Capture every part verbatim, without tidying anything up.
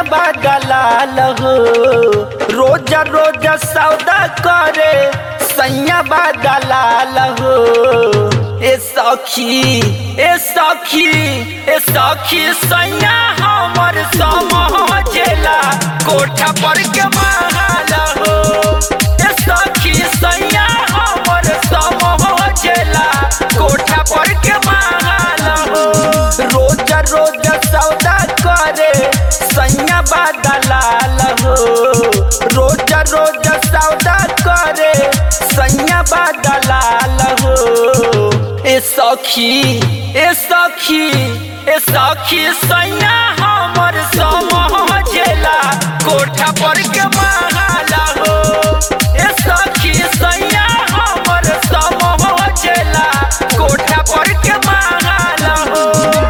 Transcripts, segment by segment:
सैया बदलाल हो। रोज रोज सौदा करे सैया बदलाल हो। ए सखी ए सखी ए सखी सैया हमर समझेला कोठा पर के महल हो। ए सखी सैया हमर समझेला कोठा पर के महल हो। रोज रोज सौदा करे सैया बदलाल हो। रोज रोज सौदा करे सैया बदलाल हो। ए सखी ए सखी ए सखी सैया हमर समझेला कोठा पर के महल हो। ए सखी सैया हमर समझेला कोठा पर के महल हो।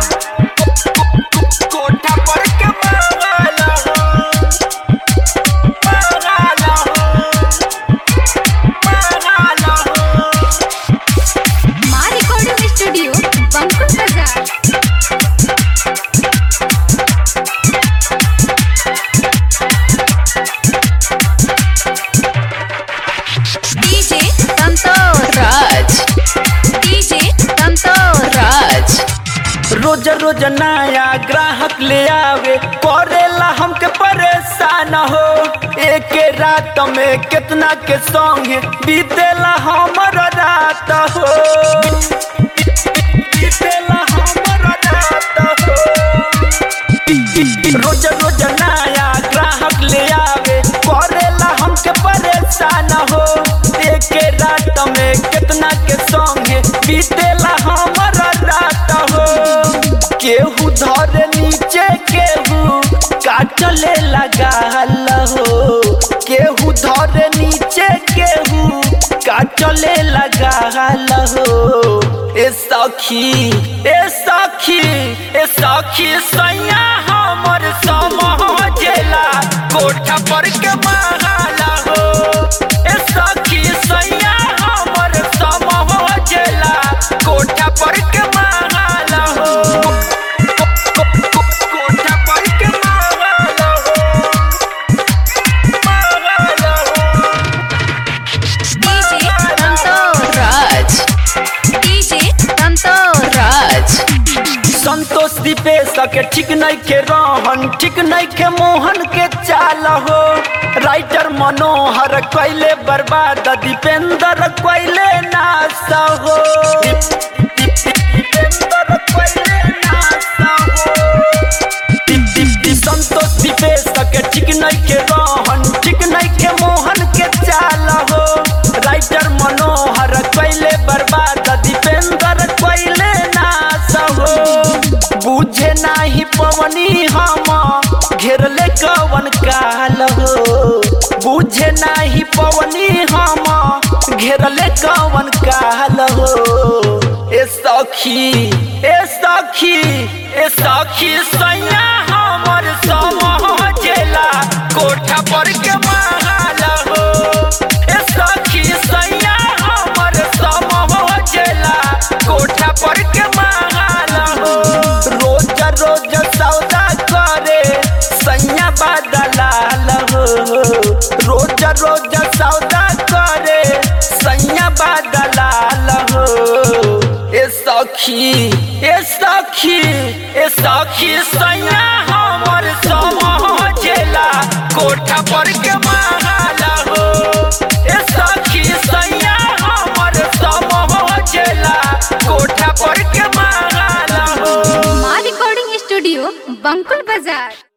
कोठा पर के महल हो। महल हो। महल हो। माँ रिकॉर्डिंग स्टूडियो बंकुल बाजार। DJ Santosh Raj DJ Santosh Raj. रोज रोज नया ग्राहक ले आवे करेला हमके परेशान हो। एक रात में कितना के संग बीतेला हमर रात हो। बीतेला हमर रात हो। रोज रोज नया ग्राहक ले आवे करेला हमके परेशान हो। एक रात में कितना के संग बीतेला हमर रात हो। केहू धरे नीचे केहू काटले लगाल हो। केहू धरे नीचे केहू काटले लगाल हो। ए सखी ए सखी ए सखी सैया हमर समझेला कोठा पर के महल हो। ए सखी सैया हमर समझेला कोठा पर के महल हो। कोठा पर के महल हो। महल हो। DJ Santosh Raj DJ Santosh Raj. संतोष दीपेश के ठीक नहीं के रहन ठीक नहीं के मोहन के चाल हो। राइटर मनोहर कैले बर्बाद दीपेंद्र कैले नाश हो। दीपेंद्र कैले नाश हो। संतोष दीपेश के ठीक नहीं के रहन ठीक नहीं के मोहन के चाल हो। राइटर मनोहर कैले बर्बाद दीपेंद्र कैले नाश हो। बुझे नाही पवनी हम घेरले कवन काल हो। बुझे नाही पवनी हम घेरले कवन काल हो। ए सखी ए सखी ए सखी सैया हमर समझेला कोठा पर के महल हो। ए सखी सैया हमर समझेला कोठा पर के महल हो। रोज रोज सौदा करे सैया बदलाल हो। रोज रोज सौदा करे सैया बदलाल हो। ए सखी ए सखी ए सखी सैया हमर समझेला कोठा पर के महल हो। ए सखी सैया हमर समझेला कोठा पर के महल हो। माँ रिकॉर्डिंग स्टूडियो बंकुल बाजार।